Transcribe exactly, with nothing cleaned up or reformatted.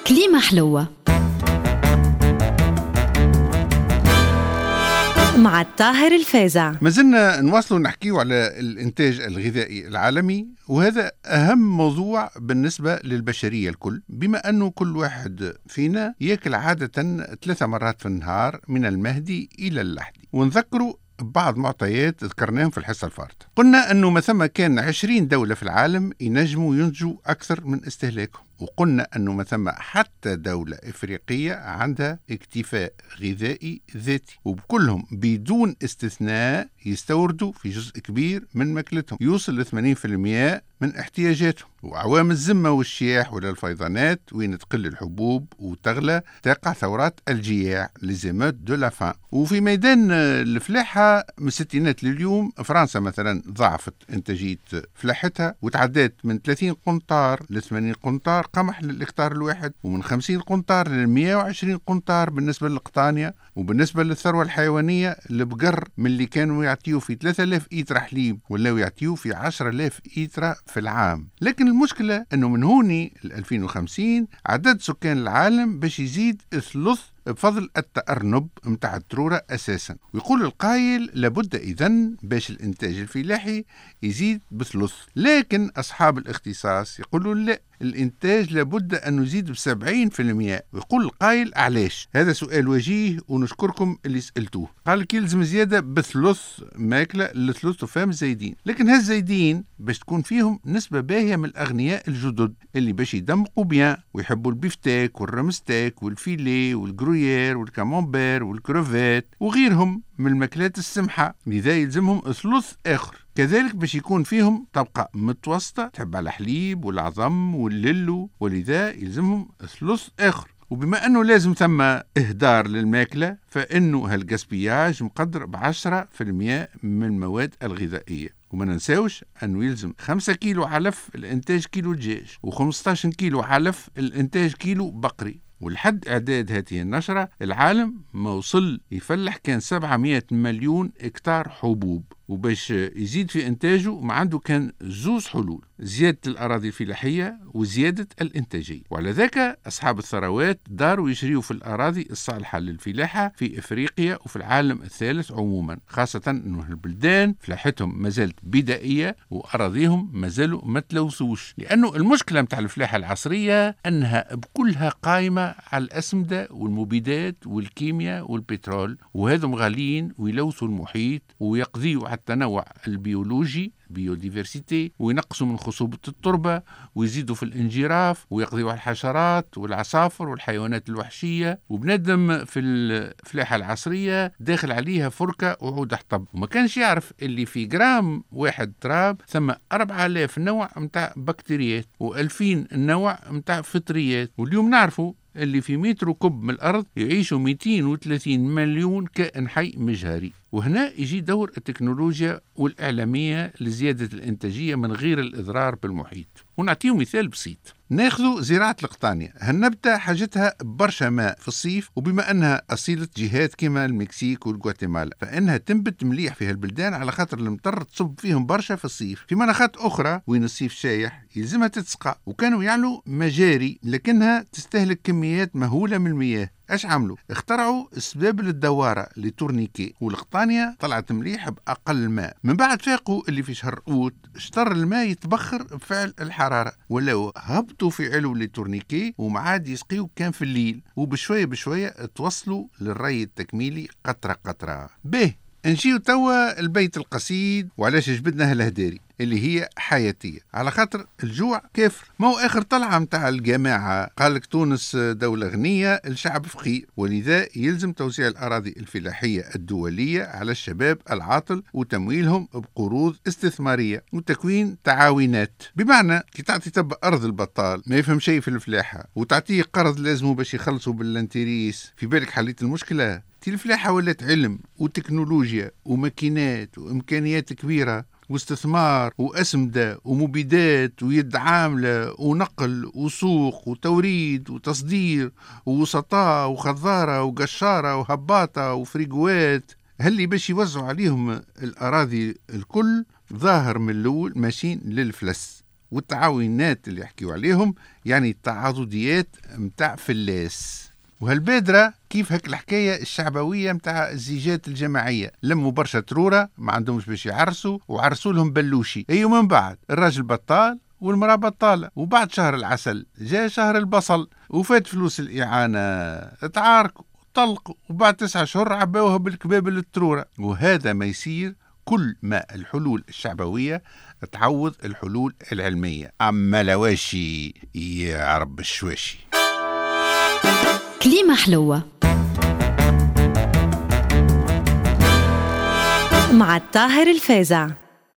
كليمة حلوة مع الطاهر الفازع. ما زلنا نواصلوا نحكيو على الإنتاج الغذائي العالمي، وهذا أهم موضوع بالنسبة للبشرية الكل، بما أنه كل واحد فينا يأكل عادة ثلاثة مرات في النهار من المهدي إلى اللحدي. ونذكروا بعض معطيات ذكرناهم في الحصة الفارطة. قلنا أنه مثلا كان عشرين دولة في العالم ينجموا ينتجوا أكثر من استهلاكهم، وقلنا أنه مثلا حتى دولة إفريقية عندها اكتفاء غذائي ذاتي، وبكلهم بدون استثناء يستوردوا في جزء كبير من ماكلتهم، يوصل ل ثمانين بالمئة من احتياجاتهم. وعوام الزمة والشياح ولا الفيضانات وين تقل الحبوب وتغلى تقع ثورات الجياع لزيمات دو لافان. وفي ميدان الفلاحة من الستينات لليوم فرنسا مثلا ضعفت انتاجية فلاحتها وتعدت من ثلاثين قنطار ل ثمانين قنطار قمح للإكتار الواحد، ومن خمسين قنطار ل مئة وعشرين قنطار بالنسبة للقطانية. وبالنسبة للثروة الحيوانية البقر من اللي كانوا يعطيوا في ثلاثة آلاف إيترا حليب ولا يعطيوا في عشرة آلاف إيترا في العام. لكن المشكلة أنه من هوني ل ألفين وخمسين عدد سكان العالم باش يزيد ثلث بفضل التأرنب متاع الترورة أساسا. ويقول القائل لابد إذن باش الإنتاج الفلاحي يزيد بثلث، لكن أصحاب الاختصاص يقولوا لا، الإنتاج لابد أن يزيد بسبعين في المئة. ويقول القائل علاش؟ هذا سؤال وجيه ونشكركم اللي سألتوه. قال كي يلزم زيادة بثلث ماكلة لثلث فام زايدين، لكن هالزايدين باش تكون فيهم نسبة باهية من الأغنياء الجدد اللي باش يدمقوا بيان ويحبوا البيفتاك والرمستاك والفيلي والجرويير والكامونبير والكروفات وغيرهم من الماكلات السمحة، لذا يلزمهم ثلث آخر. كذلك باش يكون فيهم طبقة متوسطة تحب على الحليب والعظم والللو، ولذا يلزمهم ثلث آخر. وبما أنه لازم ثم إهدار للماكلة، فإنه هالجاسبياج مقدر بعشرة في المئة من المواد الغذائية. وما ننساوش أنه يلزم خمسة كيلو علف الإنتاج كيلو دجاج، وخمسطاش كيلو علف الإنتاج كيلو بقري. والحد إعداد هذه النشرة العالم ما وصل يفلح كان سبعمائة مليون إكتار حبوب، وباش يزيد في إنتاجه ما عنده كان زوز حلول: زيادة الأراضي الفلاحية وزيادة الإنتاجية. وعلى ذاك أصحاب الثروات داروا يشريوا في الأراضي الصالحة للفلاحة في إفريقيا وفي العالم الثالث عموما، خاصة أنه البلدان فلاحتهم مازالت بدائية وأراضيهم مازالوا ما تلوثوش، لأنه المشكلة متاع الفلاحة العصرية أنها بكلها قائمة على الأسمدة والمبيدات والكيمياء والبترول، وهذم غاليين ويلوثوا المحيط ويقضيوا على التنوع البيولوجي بيوديفرسيتي، وينقصوا من خصوبة التربة ويزيدوا في الانجراف ويقضيوا على الحشرات والعصافر والحيوانات الوحشية. وبندم في الفلاحة العصرية داخل عليها فركة وعود حطب، وما كانش يعرف اللي في جرام واحد تراب ثم أربعة آلاف نوع متاع بكتيريات وألفين نوع متاع فطريات. واليوم نعرفوا اللي في متر كب من الأرض يعيشوا مئتين وثلاثين مليون كائن حي مجهري. وهنا يجي دور التكنولوجيا والإعلامية لزيادة الإنتاجية من غير الإضرار بالمحيط. ونعطيه مثال بسيط: ناخذوا زراعة القطانية. هالنبتة حاجتها برشا ماء في الصيف، وبما أنها أصيلة جهات كما المكسيك والغواتيمالا فإنها تنبت مليح في هالبلدان على خاطر المطر تصب فيهم برشا في الصيف. في مناخات أخرى وين الصيف شايح يلزمها تتسقى، وكانوا يعملوا مجاري لكنها تستهلك كميات مهولة من المياه. اش عملوا؟ اخترعوا السبابل الدوارة لتورنيكي، والقطانية طلعت مليح بأقل ماء. من بعد فاقوا اللي في شهر أوت اشتر الماء يتبخر بفعل الحرارة، ولو هبطوا في علو لتورنيكي ومعاد يسقيوا كان في الليل، وبشوية بشوية توصلوا للري التكميلي قطرة قطرة. به نجيو توا البيت القصيد وعلاش جبدنا هالهداري اللي هي حياتية على خاطر الجوع كافر. ما هو آخر طلعة متاع الجماعة قالك تونس دولة غنية الشعب فقير، ولذا يلزم توزيع الأراضي الفلاحية الدولية على الشباب العاطل وتمويلهم بقروض استثمارية وتكوين تعاونات. بمعنى كي تعطي تبع أرض البطال ما يفهم شيء في الفلاحة وتعطيه قرض لازمه باش يخلصوا باللانتيريس، في بالك حليت المشكلة؟ تي الفلاحة ولات علم وتكنولوجيا وماكينات وإمكانيات كبيرة واستثمار وأسمدة ومبيدات ويد عاملة ونقل وسوق وتوريد وتصدير ووسطاء وخضارة وقشارة وهباطة وفريقوات. هل باش يوزعوا عليهم الأراضي الكل ظاهر من الأول ماشيين للفلس. والتعاونات اللي يحكيوا عليهم يعني التعاضديات متاع فلاس. وهالبادرة كيف هك الحكاية الشعبوية متاع الزيجات الجماعية، لموا برشا ترورة ما عندهمش باش يعرسوا وعرسوا لهم بلوشي. أي من بعد الراجل بطال والمرأة بطالة، وبعد شهر العسل جاء شهر البصل وفات فلوس الإعانة، تعاركوا طلقوا، وبعد تسعة شهور عباوها بالكباب للترورة. وهذا ما يصير كل ما الحلول الشعبوية تعوض الحلول العلمية. أما لواشي يا رب الشواشي. كليمة حلوة مع الطاهر الفازع.